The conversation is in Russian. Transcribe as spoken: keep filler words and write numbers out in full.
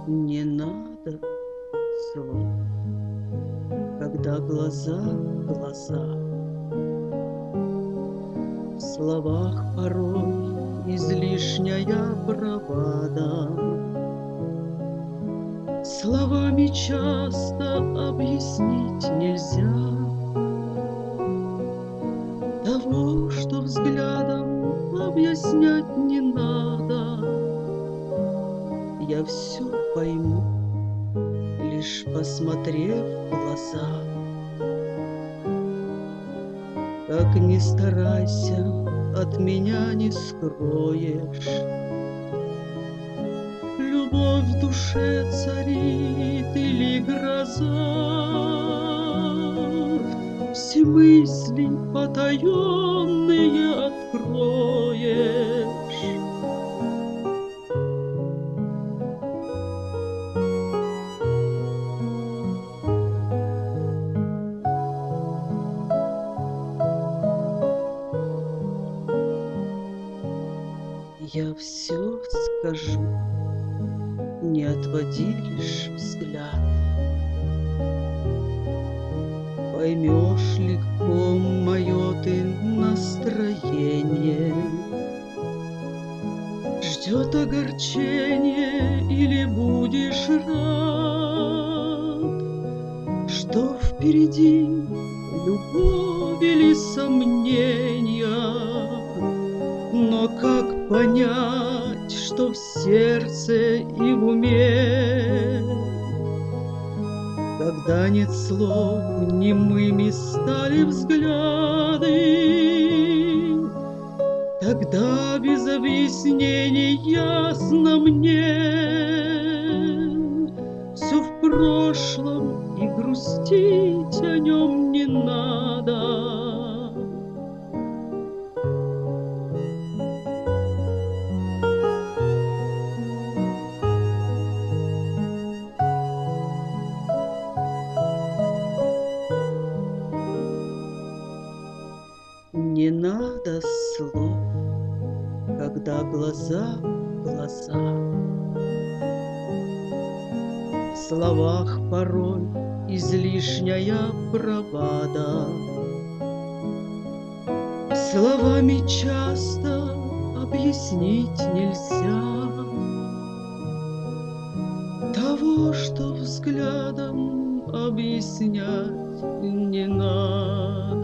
Не надо слов, когда глаза в глаза. В словах порой излишняя бравада. Словами часто объяснить нельзя того, что взглядом объяснять не надо. Я все пойму, лишь посмотрев в глаза. Как ни старайся, от меня не скроешь. Любовь в душе царит или гроза. Все мысли потаенные откроешь. Я все скажу, не отводи лишь взгляд. Поймешь легко мое ты настроение. Ждет огорчение или будешь рад, что впереди любовь или сомнения. Но как понять, что в сердце и в уме, когда нет слов, немыми стали взгляды, тогда без объяснений ясно мне все в прошлом, и грустить о нем не надо. Не надо слов, когда глаза в глаза. В словах порой излишняя бравада. Словами часто объяснить нельзя того, что взглядом объяснять не надо.